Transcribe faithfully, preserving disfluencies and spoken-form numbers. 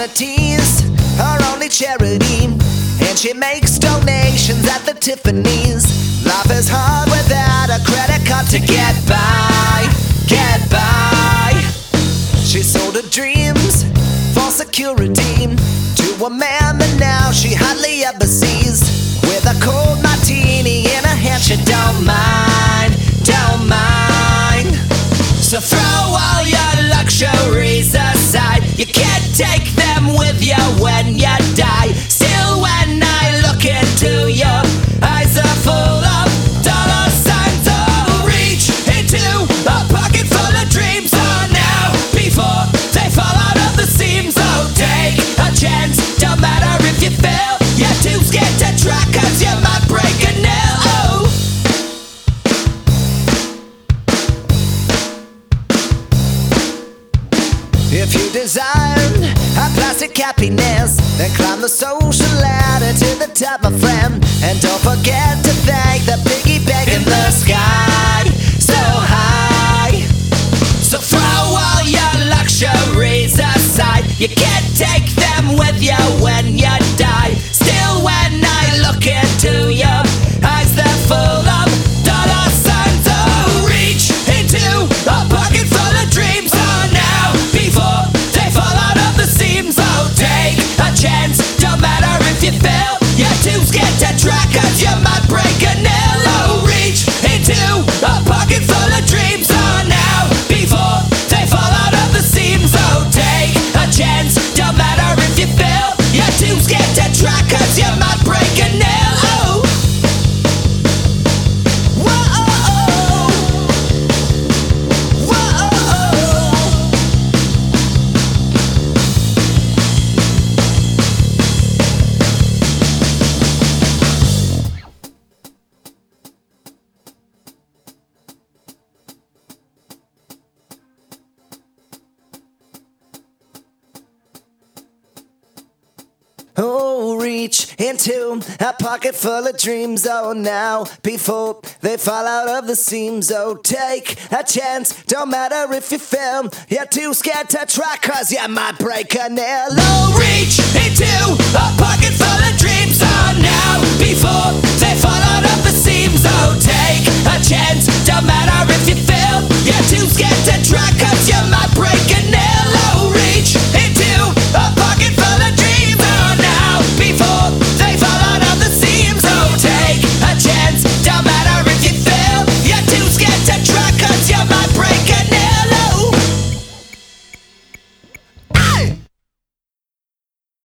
Vanity's her only charity, and she makes donations at the Tiffany's. Life is hard without a credit card to get by, get by. She sold her dreams for security to a man that now she hardly ever sees. With a cold martini in her hand, she don't mind, don't mind. So throw all your luxuries aside, you can't take them with you when you die. Still when I look into your eyes are full of dollar signs. Oh, reach into a pocket full of dreams. Oh, now, before they fall out of the seams. Oh, take a chance, don't matter if you fail. You're too scared to try, cause you might break a nail. Oh, if you desire a plastic happiness, then climb the social ladder to the top, my friend. And don't forget to thank the piggy bank in the sky, so high. So throw all your luxuries aside, you can't take them with you when you die. Still when I look into your eyes, they're full of dollar signs. Oh, reach into a pocket full of dreams. Oh, now, before they fall out of the seams. Oh, take a chance, don't matter if you fail. You're too scared to try, cause you might break a nail. Oh, reach into a pocket full of dreams. Oh, now, before they fall out of the seams. Oh, take a chance, don't matter if you fail. You're too scared to try, cause you might break a nail. Oh, whoa, whoa. Oh, reach into a pocket full of dreams. Oh, now, before they fall out of the seams. Oh, take a chance, don't matter if you fail. You're too scared to try, cause you might break a nail. Oh, reach into a pocket full of dreams. Oh, now, before they fall out of the seams. Oh,